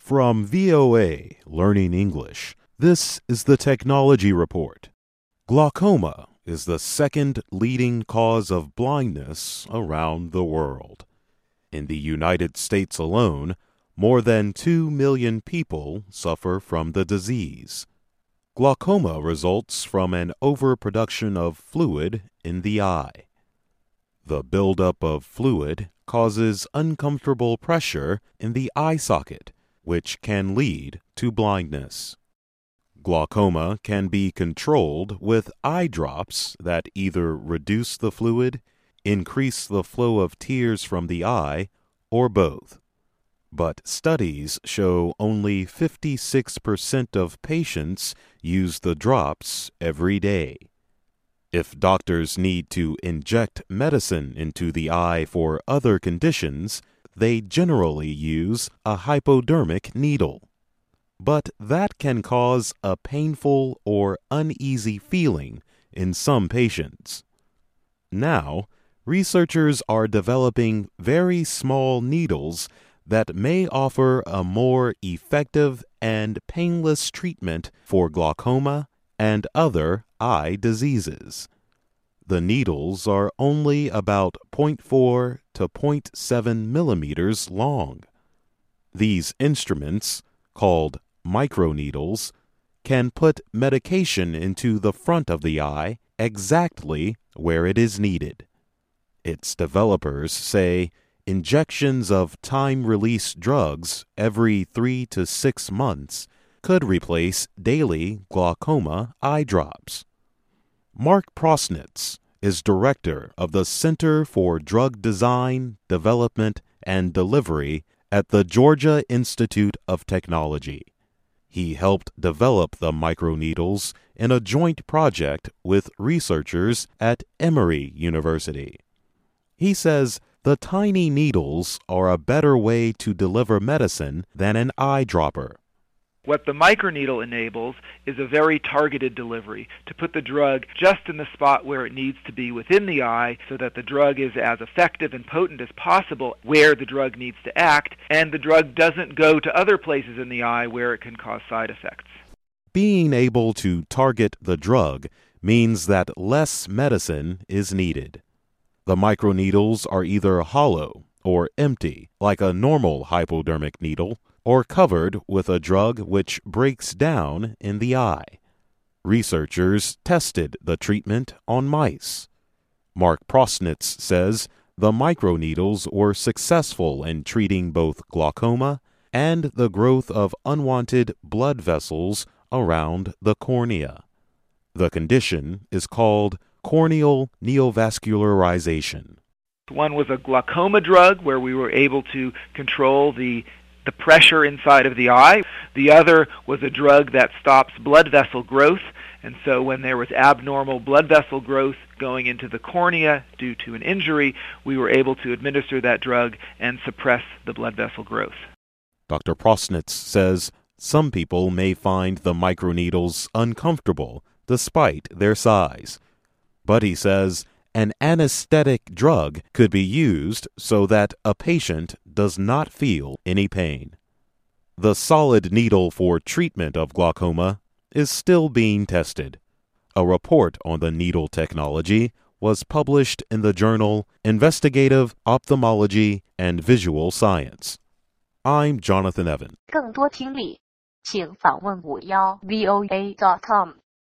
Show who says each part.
Speaker 1: From VOA Learning English, this is the Technology Report. Glaucoma is the second leading cause of blindness around the world. In the United States alone, more than 2 million people suffer from the disease. Glaucoma results from an overproduction of fluid in the eye. The buildup of fluid causes uncomfortable pressure in the eye socket, which can lead to blindness. Glaucoma can be controlled with eye drops that either reduce the fluid, increase the flow of tears from the eye, or both. But studies show only 56% of patients use the drops every day. If doctors need to inject medicine into the eye for other conditions, they generally use a hypodermic needle. But that can cause a painful or uneasy feeling in some patients. Now, researchers are developing very small needles that may offer a more effective and painless treatment for glaucoma and other eye diseases. The needles are only about 0.4 to 0.7 millimeters long. These instruments, called microneedles, can put medication into the front of the eye exactly where it is needed. Its developers say injections of time-release drugs every 3 to 6 months could replace daily glaucoma eye drops. Mark Prosnitz is director of the Center for Drug Design, Development, and Delivery at the Georgia Institute of Technology. He helped develop the microneedles in a joint project with researchers at Emory University. He says the tiny needles are a better way to deliver medicine than an eyedropper.
Speaker 2: What the microneedle enables is a very targeted delivery, to put the drug just in the spot where it needs to be within the eye so that the drug is as effective and potent as possible where the drug needs to act, and the drug doesn't go to other places in the eye where it can cause side effects.
Speaker 1: Being able to target the drug means that less medicine is needed. The microneedles are either hollow or empty, like a normal hypodermic needle, or covered with a drug which breaks down in the eye. Researchers tested the treatment on mice. Mark Prosnitz says the microneedles were successful in treating both glaucoma and the growth of unwanted blood vessels around the cornea. The condition is called corneal neovascularization.
Speaker 2: One was a glaucoma drug where we were able to control the pressure inside of the eye. The other was a drug that stops blood vessel growth, and so when there was abnormal blood vessel growth going into the cornea due to an injury, we were able to administer that drug and suppress the blood vessel growth.
Speaker 1: Dr. Prosnitz says some people may find the microneedles uncomfortable despite their size. But he says an anesthetic drug could be used so that a patient does not feel any pain. The solid needle for treatment of glaucoma is still being tested. A report on the needle technology was published in the journal Investigative Ophthalmology and Visual Science. I'm Jonathan Evan.
Speaker 3: 更多听力，请访问51voa.com。